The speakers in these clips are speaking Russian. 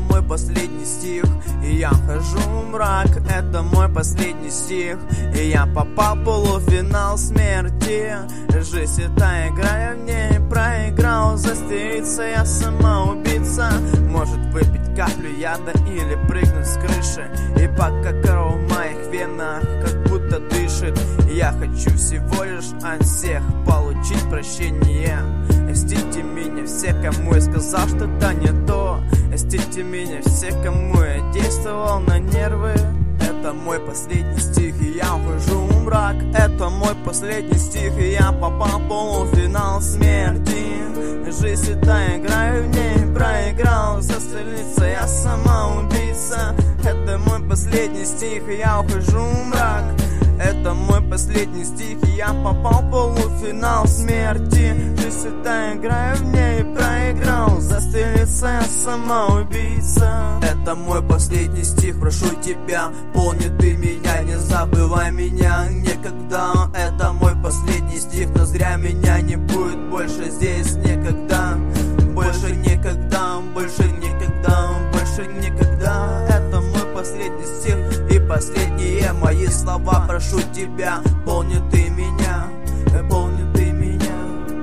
мой последний стих, и я вхожу в мрак. Это мой последний стих, и я попал в полуфинал смерти. Жизнь это игра, я в ней проиграл. Застрелиться я самоубийца. Может выпить каплю яда или прыгнуть с крыши. И пока кровь в моих венах как будто дышит, я хочу всего лишь от всех получить прощение. Простите меня все, кому я сказал что-то не то. Простите меня все, кому я действовал на нервы. Это мой последний стих, и я ухожу в мрак. Это мой последний стих, и я попал в полуфинал смерти. Жизнь это игра, и в ней проиграл. Застрелиться я самоубийца. Это мой последний стих, и я ухожу в мрак. Это мой последний стих, и я попал в полуфинал смерти. Жизнь это игра, и в ней проиграл. Застрелиться я самоубийца. Это мой последний стих, прошу тебя, помни ты меня, не забывай меня никогда. Это мой последний стих, но зря меня не будет больше здесь никогда. Больше никогда, больше никогда, больше никогда. Это мой последний стих и последние мои слова. Прошу тебя, помни ты меня, помни ты меня.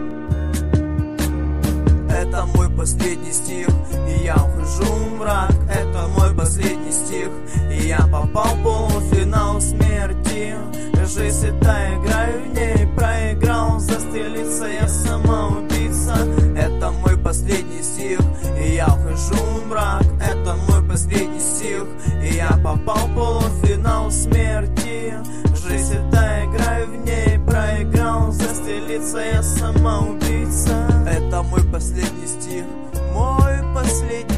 Это мой последний стих, и я ухожу в мрак. Это мой последний стих, и я попал в полуфинал смерти. Жизнь это игра, и в ней проиграл. Застрелиться я самоубийца. Это мой последний стих, и я ухожу в мрак. Это мой последний стих, и я попал в полуфинал смерти. Жизнь это игра, и в ней проиграл. Застрелиться я самоубийца. Это мой последний стих, мой последний.